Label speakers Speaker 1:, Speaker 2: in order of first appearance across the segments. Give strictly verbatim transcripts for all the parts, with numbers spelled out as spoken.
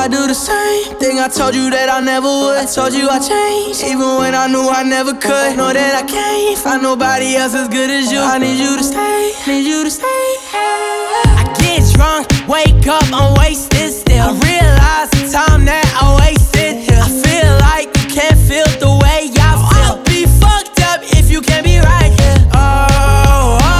Speaker 1: do the same thing I told you that I never would. I told you I changed, even when I knew I never could. Know that I can't find nobody else as good as you. I need you to stay, need you to stay. I get drunk, wake up, I'm wasted still. I realize the time that I wasted here. I feel like you can't feel the way I feel. I'll be fucked up if you can't be right here. Oh, oh.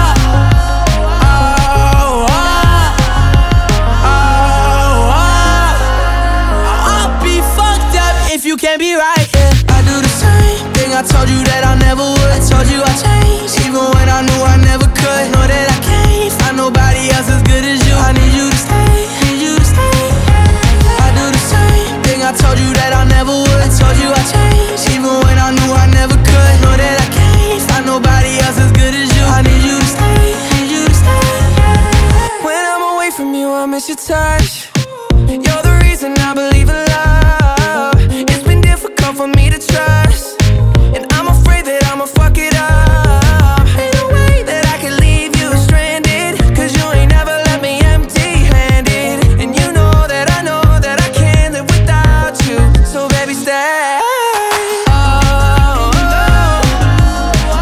Speaker 1: You can't be right, yeah. I do the same thing I told you that I never would. I told you I changed, even when I knew I never could. Know that I can't find nobody else as good as you. I need you to stay, need you to stay. I do the same thing I told you that I never would. I told you I changed, even when I knew I never could. Know that I can't find nobody else as good as you. I need you to stay, need you to stay. When I'm away from you, I miss your touch. You're the reason I believe in love. For me to trust, and I'm afraid that I'ma fuck it up. Ain't no way that I can leave you stranded, cause you ain't never left me empty-handed. And you know that I know that I can't live without you. So baby, stay. Oh, oh, oh,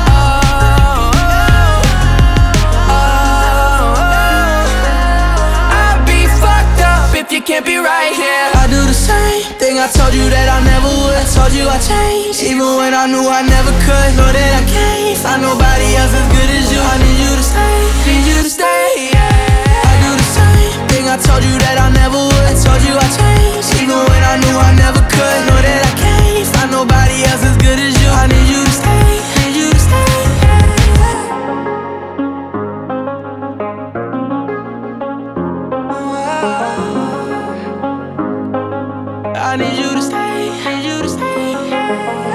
Speaker 1: oh, oh. I'd be fucked up if you can't be right here. I do the same thing I told you that I never would. I told you I changed, even when I knew I never could. Know that I can't find nobody else as good as you. I need you to stay, need you to stay, yeah. I do the same thing I told you that I never would. I told you I changed, even when I knew I never could. Know that I can't find nobody else as good as you. I need you to stay, need you to stay, yeah. I need you to stay, need you to stay.